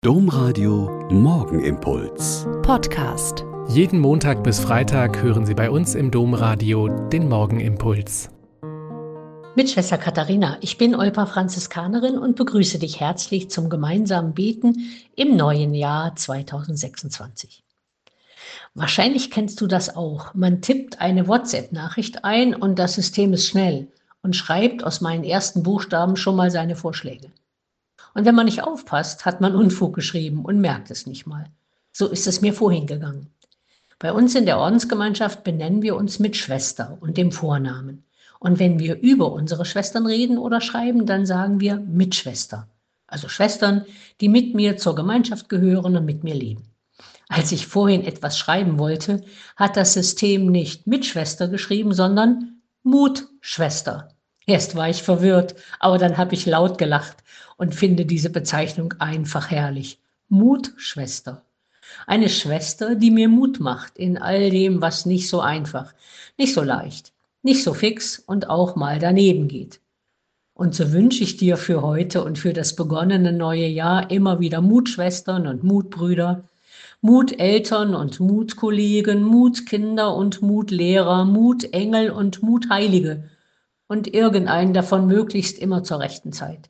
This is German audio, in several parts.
Domradio Morgenimpuls Podcast. Jeden Montag bis Freitag hören Sie bei uns im Domradio den Morgenimpuls. Mit Schwester Katharina, ich bin Olpa Franziskanerin und begrüße dich herzlich zum gemeinsamen Beten im neuen Jahr 2026. Wahrscheinlich kennst du das auch. Man tippt eine WhatsApp-Nachricht ein und das System ist schnell und schreibt aus meinen ersten Buchstaben schon mal seine Vorschläge. Und wenn man nicht aufpasst, hat man Unfug geschrieben und merkt es nicht mal. So ist es mir vorhin gegangen. Bei uns in der Ordensgemeinschaft benennen wir uns mit Schwester und dem Vornamen. Und wenn wir über unsere Schwestern reden oder schreiben, dann sagen wir Mitschwester. Also Schwestern, die mit mir zur Gemeinschaft gehören und mit mir leben. Als ich vorhin etwas schreiben wollte, hat das System nicht Mitschwester geschrieben, sondern Mutschwester. Erst war ich verwirrt, aber dann habe ich laut gelacht und finde diese Bezeichnung einfach herrlich. Mutschwester. Eine Schwester, die mir Mut macht in all dem, was nicht so einfach, nicht so leicht, nicht so fix und auch mal daneben geht. Und so wünsche ich dir für heute und für das begonnene neue Jahr immer wieder Mutschwestern und Mutbrüder, Muteltern und Mutkollegen, Mutkinder und Mutlehrer, Mutengel und Mutheilige und irgendeinen davon möglichst immer zur rechten Zeit.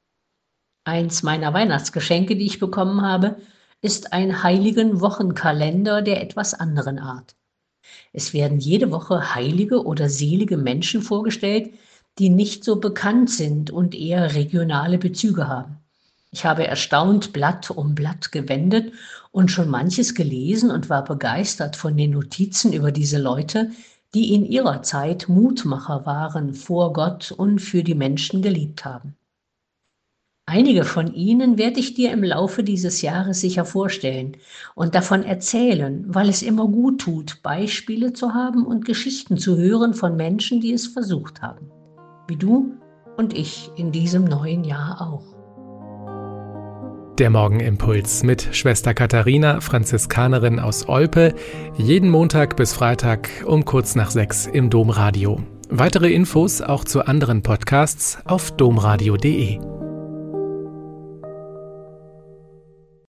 Eins meiner Weihnachtsgeschenke, die ich bekommen habe, ist ein heiligen Wochenkalender der etwas anderen Art. Es werden jede Woche heilige oder selige Menschen vorgestellt, die nicht so bekannt sind und eher regionale Bezüge haben. Ich habe erstaunt Blatt um Blatt gewendet und schon manches gelesen und war begeistert von den Notizen über diese Leute, die in ihrer Zeit Mutmacher waren, vor Gott und für die Menschen gelebt haben. Einige von ihnen werde ich dir im Laufe dieses Jahres sicher vorstellen und davon erzählen, weil es immer gut tut, Beispiele zu haben und Geschichten zu hören von Menschen, die es versucht haben. Wie du und ich in diesem neuen Jahr auch. Der Morgenimpuls mit Schwester Katharina, Franziskanerin aus Olpe, jeden Montag bis Freitag um kurz nach 6 im Domradio. Weitere Infos auch zu anderen Podcasts auf domradio.de.